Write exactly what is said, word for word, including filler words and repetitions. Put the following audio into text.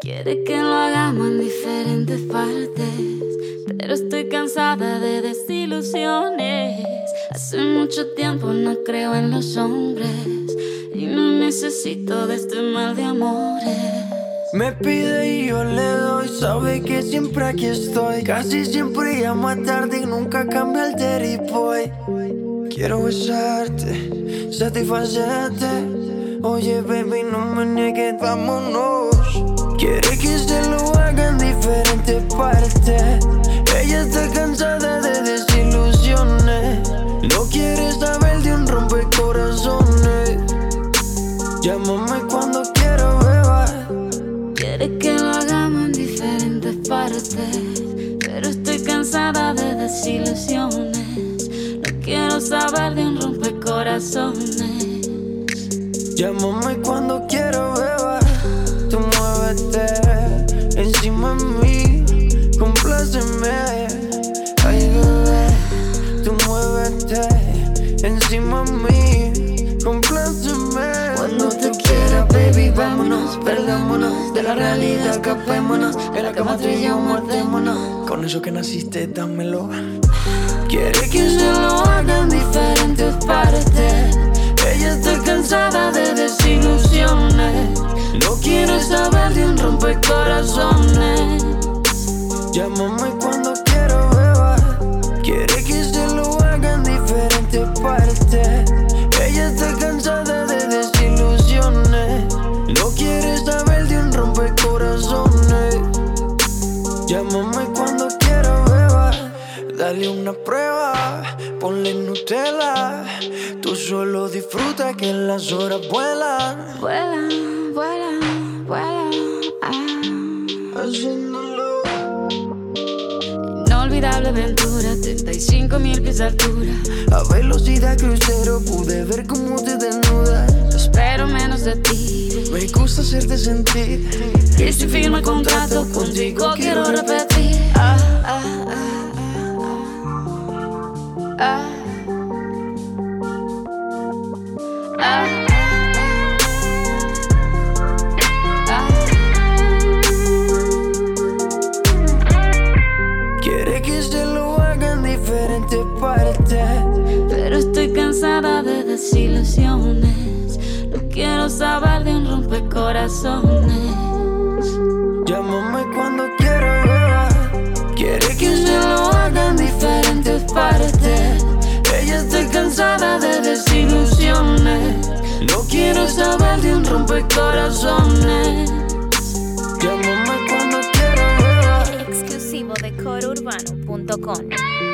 Quiere que lo hagamos en diferentes partes, pero estoy cansada de desilusiones. Hace mucho tiempo no creo en los hombres y no necesito de este mal de amores. Me pide y yo le doy, sabe que siempre aquí estoy. Casi siempre llama tarde y nunca cambia el Terry boy. Quiero besarte, satisfacerte. Oye baby, no me niegues, vámonos. Quiere que se lo haga en diferentes partes. Ella está cansada de desilusiones. No quiere saber de un rompecorazones. Llámame cuando quiera, beba. Quiere que lo hagamos en diferentes partes, pero estoy cansada de desilusiones. No quiero saber de un rompecorazones. Llámame cuando quiera, beba. Tú muévete encima de mí, compláceme. Ay, bebé, tú muévete encima de mí, compláceme. Cuando te quiera, baby, vámonos, perdámonos de la realidad, escapémonos. En la cama tú y yo matémonos. Con eso que naciste, dámelo. Quiere que se lo haga en diferentes partes. Ella está cansada de desilusiones. No quiere saber de un rompecorazones. Llámame cuando quiera, beba. Quiere que se lo haga en diferentes partes. Ella está cansada de desilusiones. No quiere saber de un rompecorazones. Llámame cuando quiera, beba. Dale una prueba, ponle Nutella. Tú solo disfruta que las horas vuelan. Vuelan, vuelan, vuelan, ah. Haciéndolo. Inolvidable aventura, treinta y cinco mil pies de altura. A velocidad crucero pude ver cómo te desnudas. Espero menos de ti. Me gusta hacerte sentir. Y si firmo el contrato contigo quiero repetir. Ah, ah, ah, ah, ah. Ah, ah, quiere que se lo haga en diferentes partes, pero estoy cansada de desilusiones. No quiero saber de un rompecorazones. Llámame cuando quiera, beba. Quiere que se lo haga en diferentes partes. Ella está cansada de desilusiones. No quiero saber de un rompecorazones. Llámame cuando quiera, beba. Exclusivo de coro urbano punto com.